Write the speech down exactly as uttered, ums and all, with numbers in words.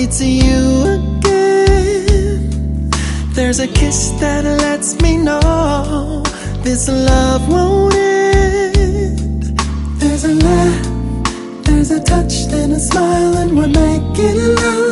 it's you again. There's a kiss that lets me know this love won't end. There's a laugh, there's a touch, then a smile, and we're making love.